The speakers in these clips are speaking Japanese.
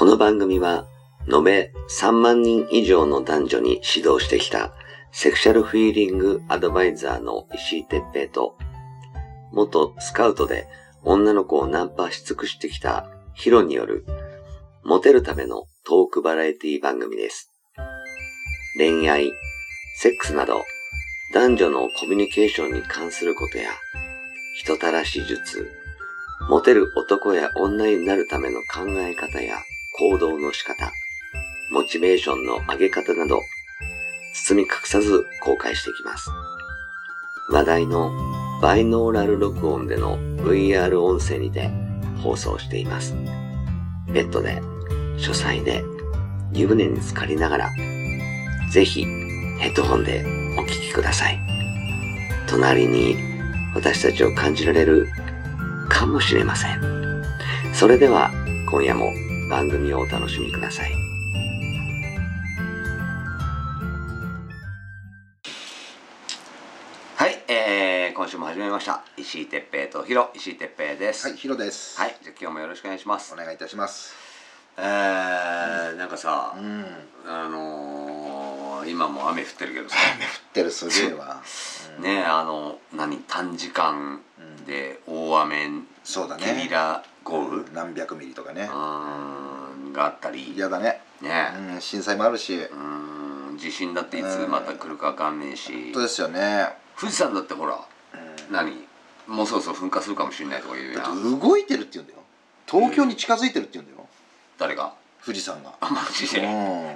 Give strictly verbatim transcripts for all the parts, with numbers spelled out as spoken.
の番組は延べさんまんにん以上の男女に指導してきたセクシャルフィーリングアドバイザーの石井哲平と、元スカウトで女の子をナンパし尽くしてきたヒロによるモテるためのトークバラエティ番組です。恋愛、セックスなど男女のコミュニケーションに関することや人たらし術、モテる男や女になるための考え方や行動の仕方、モチベーションの上げ方など包み隠さず公開していきます。話題のバイノーラル録音での ブイアール 音声にて放送しています。ベッドで、書斎で、湯船に浸かりながら、ぜひヘッドホンでお聞きください。隣に私たちを感じられるかもしれません。それでは今夜も番組をお楽しみください。はい、えー、今週も始めました。石井哲平とヒロ、石井哲平です。 はい、ヒロです。 はい、じゃあ今日もよろしくお願いします。 お願いいたします。 えー、うん、なんかさ、 うん、 あのー、今も雨降ってるけどさ、 雨降ってるすげえわ。 うん、ねえ、あの何短時間で大雨、うん、 そうだね。 ゲリラ豪雨、 うん、何百ミリとかね。 うん、があったり。 嫌だね。 ね、 うん、震災もあるし。 うん、地震だっていつまた来るかわかんねえし。 本当ですよね。 富士山だってほら、うん、何もうそろそろ噴火するかもしれないとか言うやん。 だって動いてるって言うんだよ。東京に近づいてるって言うんだよ。 誰が？ 富士山が。 あ、マジで？うん、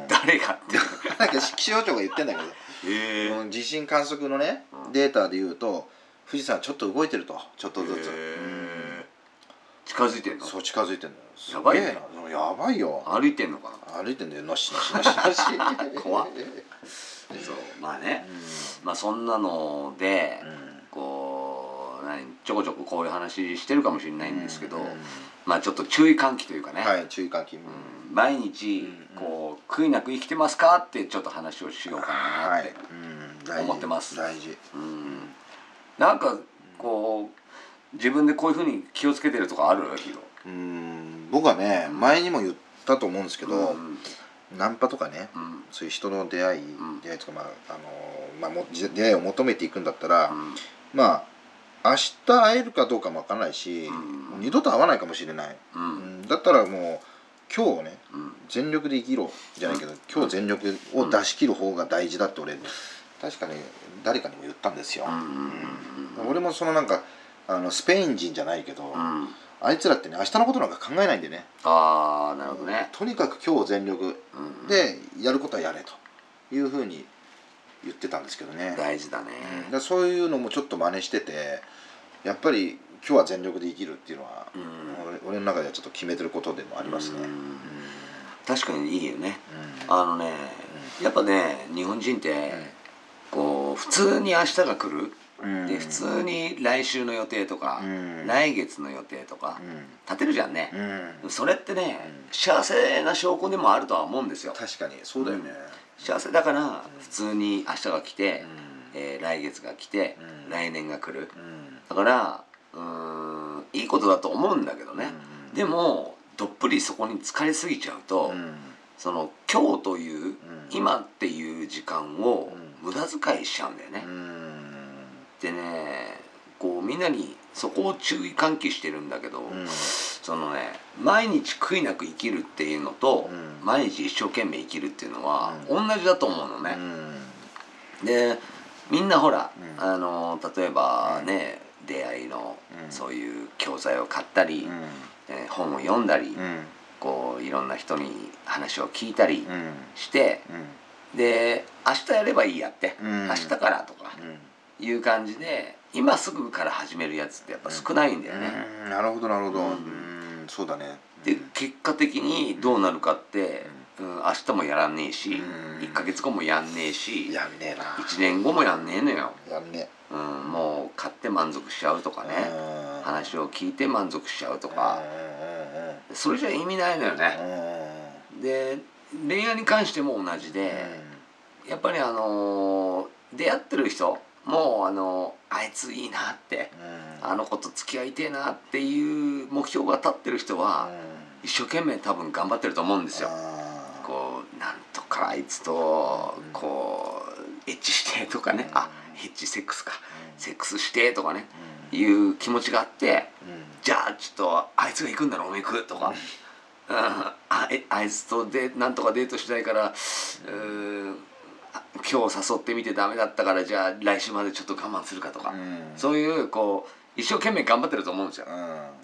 誰がって。 なんか気象庁が言ってんだけど、 へー、 地震観測のね、うん、データで言うと富士山ちょっと動いてると、ちょっとずつ。うん、 近づいてんの？そう、 近づいてんのよ。 やばいね。 やばいよ。 歩いてんのかな？ 歩いてんだよ。のしのしのしのし。 怖っ。そう、まあね、うん、まあそんなので、うん、こう何ちょこちょここういう話してるかもしれないんですけど、うんうん、まあちょっと注意喚起というかね、 はい、注意喚起、うん、 毎日こう悔いなく生きてますかってちょっと話をしようかなって思ってます。 大事。 うん、なんかこう自分でこういうふうに気をつけてるとかある？ヒロ。 うん、僕はね、うん、前にも言ったと思うんですけど、うん、ナンパとかね、うん、そういう人の出会い、うん、出会いとか、まああのまあ、も出会いを求めていくんだったら、うん、まあ明日会えるかどうかもわからないし、うん、二度と会わないかもしれない、うん、だったらもう今日をね、うん、全力で生きろじゃないけど、うん、今日全力を出し切る方が大事だって俺、うん、確かに誰かにも言ったんですよ、うん、俺もそのなんかあのスペイン人じゃないけど、うん、あいつらってね明日のことなんか考えないんでね。 ああ、なるほどね。 とにかく今日全力でやることはやれというふうに言ってたんですけどね。 大事だね。 うん、だそういうのもちょっと真似してて、やっぱり今日は全力で生きるっていうのは、うん、俺, 俺の中ではちょっと決めてることでもありますね。うん、うん、 確かにいいよね。うん、あのね、うん、やっぱね日本人って、うん、こう普通に明日が来る。で普通に来週の予定とか、うん、来月の予定とか、うん、立てるじゃんね、うん、それってね、うん、幸せな証拠でもあるとは思うんですよ。 確かにそうだよね、 うん、幸せだから、うん、普通に明日が来て、うん、えー、来月が来て、うん、来年が来る、うん、だからうーんいいことだと思うんだけどね、うん、でもどっぷりそこに疲れすぎちゃうと、うん、その今日という、うん、今っていう時間を無駄遣いしちゃうんだよね、うん、でね、こうみんなにそこを注意喚起してるんだけど、うん、そのね毎日悔いなく生きるっていうのと、うん、毎日一生懸命生きるっていうのは、うん、同じだと思うのね、うん、でみんなほら、うん、あの例えばね、うん、出会いの、うん、そういう教材を買ったり、うん、えー、本を読んだり、うん、こういろんな人に話を聞いたりして、うん、で明日やればいいやって、うん、明日からとか、うんいう感じで今すぐから始めるやつってやっぱ少ないんだよね。 うん、なるほどなるほど、うん、うん、そうだね。 で結果的にどうなるかって、うん、明日もやらんねえし、うん、いっかげつごもやんねえし、 やんねえな、 いちねんごもやんねえのよ。 やんねえ、うん、もう買って満足しちゃうとかね、話を聞いて満足しちゃうとか、それじゃ意味ないのよね。で恋愛に関しても同じで、やっぱりあのー、出会ってる人もうあのあいついいなって、うん、あの子と付き合いてえなっていう目標が立ってる人は、うん、一生懸命多分頑張ってると思うんですよ。こうなんとかあいつとこうエッチしてとかね、うん、あエッチセックスか、うん、セックスしてとかね、うん、いう気持ちがあって、うん、じゃあちょっとあいつが行くんだろおめ行くとか、うん、あ, あいつとでなんとかデートしたいから、うん今日誘ってみてダメだったからじゃあ来週までちょっと我慢するかとか、うん、そういうこう一生懸命頑張ってると思うんですよ、うん、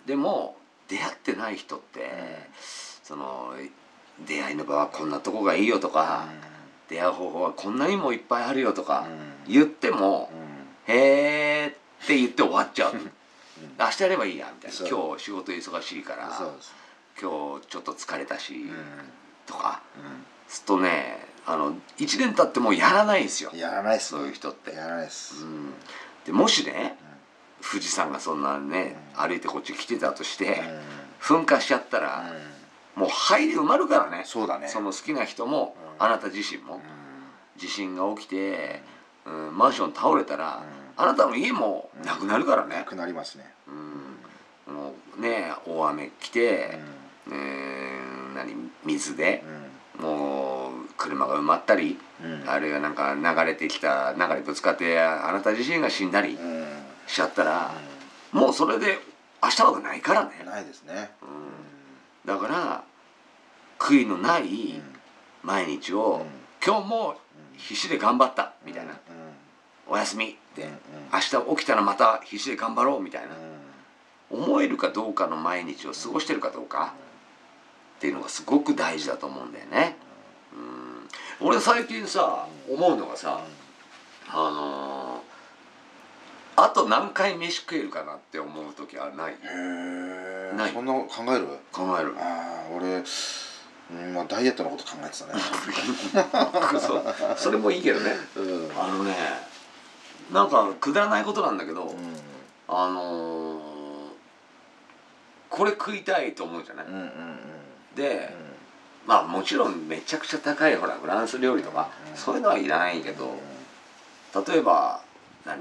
でも出会ってない人って、うん、その出会いの場はこんなとこがいいよとか、うん、出会う方法はこんなにもいっぱいあるよとか言っても、うん、へーって言って終わっちゃう、うん、明日やればいいやみたいな、今日仕事忙しいから今日ちょっと疲れたし、うん、とか、うん、すっとねあのいちねん経ってもやらないんですよ。 やらないっす、 そういう人ってやらないっす、 うん、でもしね、うん、富士山がそんなね、うん、歩いてこっち来てたとして、うん、噴火しちゃったら、うん、もう入り埋まるからね。 そうだね。 その好きな人も、うん、あなた自身も、うん、地震が起きて、うん、マンション倒れたら、うん、あなたの家もなくなるからね、 なくなりますね、 うん、もうね大雨来て、うん、えー、何水で、うん、もう車が埋まったり、うん、あるいはなんか流れてきた流れぶつかってあなた自身が死んだりしちゃったら、うん、もうそれで明日はないからね。 ないですね、 うん、だから悔いのない毎日を、うん、今日も必死で頑張ったみたいな、うん、おやすみって、うん、明日起きたらまた必死で頑張ろうみたいな、うん、思えるかどうかの毎日を過ごしてるかどうかっていうのがすごく大事だと思うんだよね。うん、俺最近さ思うのがさ、あのー、あと何回飯食えるかなって思う時はない？へえ。ない？そんな考える？ 考える。 ああ、俺、うん、まあダイエットのこと考えてたね。 そ, それもいいけどね。うん、あのね、なんかくだらないことなんだけど、うん、あのー、これ食いたいと思うじゃない？うんうんうん、で。うん、まあもちろんめちゃくちゃ高いほらフランス料理とか、うん、そういうのはいらないけど、うん、例えば何、うん、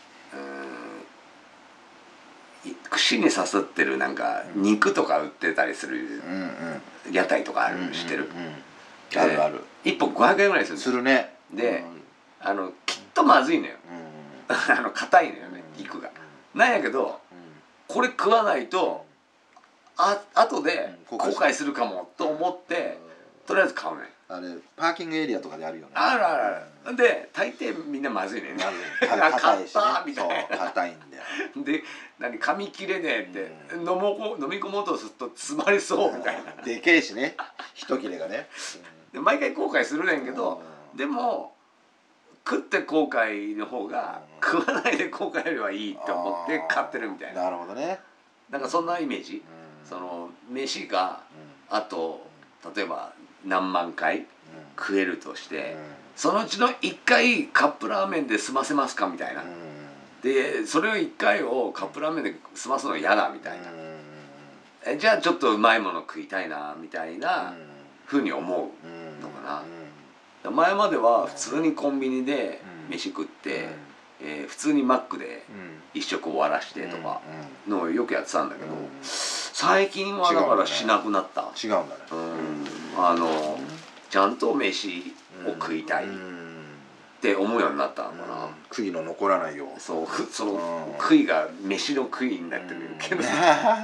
串に刺さってるなんか肉とか売ってたりする屋台とかある、うん、知ってる、 うん、あるある。 いっぽんごひゃくえんぐらいするするね。 で、うん、あのきっとまずいのよ、うん、あの硬いのよね、肉が、うん、なんやけど、うん、これ食わないとあ後で後悔するかもと思って、うん、とりあえず買うね。 あれパーキングエリアとかであるよね。 あるあるある、うん、で大抵みんなまずいね。まずい。硬いしね。みたいな。 硬いんだよ。 で何噛み切れねえって、うん、飲もう飲み込もうとすると詰まりそうみたいな。 でけえしね。一切れがね。 で毎回後悔するねんけど、うん、でも食って後悔の方が、うん、食わないで後悔よりはいいって思って買ってるみたいな。 なるほどね。 なんかそんなイメージ。うん、その飯があと例えば何万回食えるとして、そのうちのいっかいカップラーメンで済ませますかみたいな、でそれをいっかいをカップラーメンで済ますの嫌だみたいな、えじゃあちょっとうまいもの食いたいなみたいなふうに思うのかな。前までは普通にコンビニで飯食って、えー、普通にマックで一食終わらしてとかのをよくやってたんだけど、最近はだからしなくなった。 違うんだね。 うん、あのちゃんと飯を食いたいって思うようになったのかな。 悔いの残らないよう。 そう、その悔いが飯の悔いになってるけど、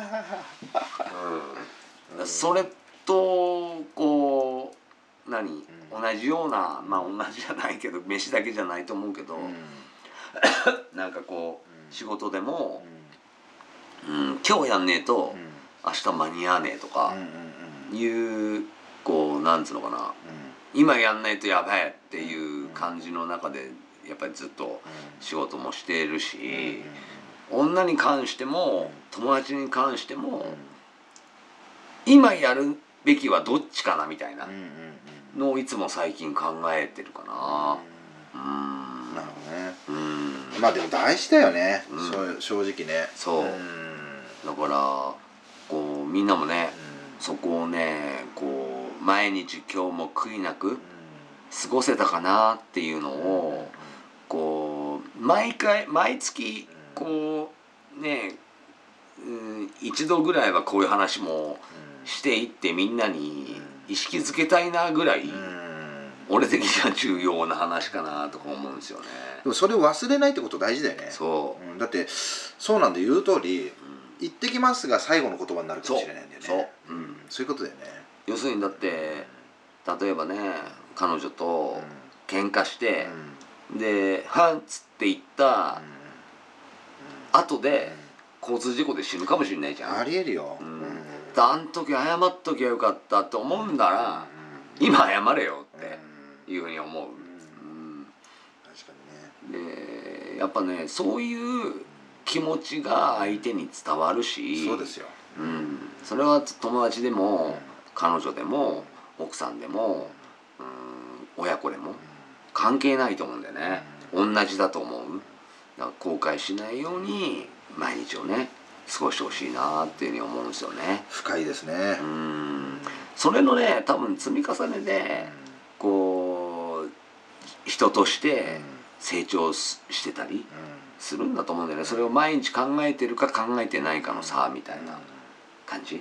うん、それとこう何、同じような、まあ同じじゃないけど飯だけじゃないと思うけど、なんかこう仕事でも、うん、今日やんねえと明日間に合わねえとかいうこうなんつうのかな、今やんないとやばいっていう感じの中でやっぱりずっと仕事もしているし、女に関しても友達に関しても今やるべきはどっちかなみたいなのをいつも最近考えてるかな。 うん、なるほどね。うん、まあでも大事だよね、うん、正直ね。 そう、うん、だからこうみんなもね、うん、そこをねこう毎日今日も悔いなく過ごせたかなっていうのをこう毎回毎月こうね、うん、一度ぐらいはこういう話もしていってみんなに意識づけたいなぐらい、うん、俺的には重要な話かなとか思うんですよね。 でもそれを忘れないってこと大事だよね。 そう、 うん、だってそうなんで言う通り、うん、行ってきますが最後の言葉になるかもしれないんだよね。 そう、うん、 そういうことだよね。 要するにだって例えばね彼女と喧嘩して、うん、で「はん」っつって言った後で交通事故で死ぬかもしれないじゃん。 ありえるよ。 うん、あん時謝っときゃよかったって思うんだら、うん、今謝れよっていうふうに思う。うん、 確かにね。 でやっぱねそういう気持ちが相手に伝わるし、 そうですよ。 うん、それは友達でも、うん、彼女でも奥さんでも、うん、親子でも関係ないと思うんだよね。同じだと思う。だから後悔しないように毎日をね過ごしてほしいなっていうふうに思うんですよね。 深いですね。 うん、それのね多分積み重ねで、うん、こう人として成長してたりするんだと思うんだよね。それを毎日考えてるか考えてないかの差みたいな感じ。うん、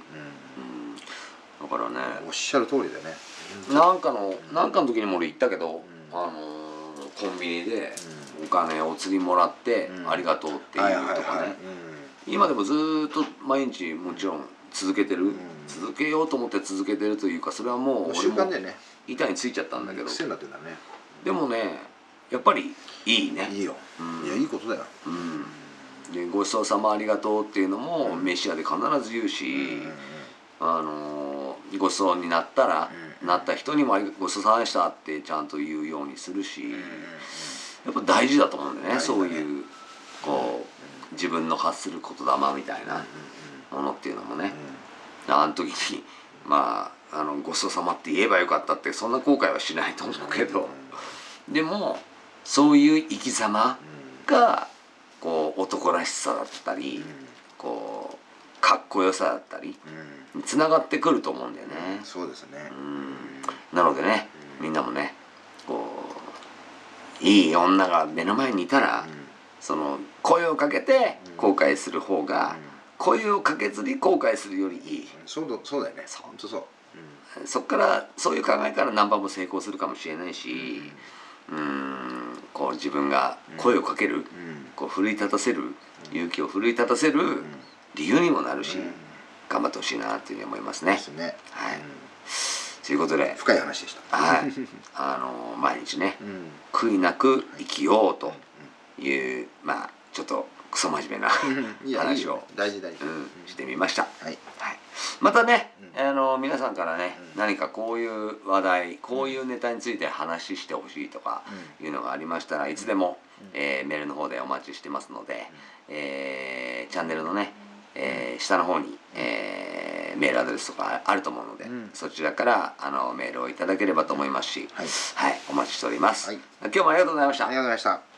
だからねおっしゃる通りだよね。 なんかのなんかの時にも俺言ったけど、うん、あのコンビニでお金をお釣りもらってありがとうっていうとかね、今でもずっと毎日もちろん続けてる、うん、続けようと思って続けてるというか、それはもう俺も板についちゃったんだけど、 癖になってんだね。 でもねやっぱりいいね。 いいよ、うん、いやいいことだよ。 うん、でごちそうさまありがとうっていうのも飯屋で必ず言うし、うん、あのごちそうになったら、うん、なった人にもごちそうさまでしたってちゃんと言うようにするし、うん、やっぱ大事だと思うんだよね、ね、そういうこう自分の発する言霊みたいなものっていうのもね、うん、あの時にまああのごちそうさまって言えばよかったってそんな後悔はしないと思うけど、うん、でもそういう生き様がこう男らしさだったり、うん、こうかっこよさだったりにつながってくると思うんだよね。 うん、そうですね。 うん、なのでね、みんなもねこういい女が目の前にいたら、うん、その声をかけて後悔する方が、うん、声をかけずに後悔するよりいい。 そうだ、そうだよね。本当そう。 うん、そっからそういう考えからナンバーも成功するかもしれないし、うん、うんこう自分が声をかける、うん、こう奮い立たせる、うん、勇気を奮い立たせる理由にもなるし、うん、頑張ってほしいなというふうに思いますね。 ですね。 はい。ということで深い話でした。 はい。あの毎日ね、うん、悔いなく生きようという、まあちょっとクソ真面目な話を大事大事、 うん、してみました。 はい。 はい。またね、うん、あの皆さんからね、うん、何かこういう話題、こういうネタについて話してほしいとかいうのがありましたら、いつでも、うんえー、メールの方でお待ちしてますので、うんえー、チャンネルのね、えー、下の方に、えー、メールアドレスとかあると思うので、うん、そちらからあのメールをいただければと思いますし、はい、はい、お待ちしております。はい、今日もありがとうございました。 ありがとうございました。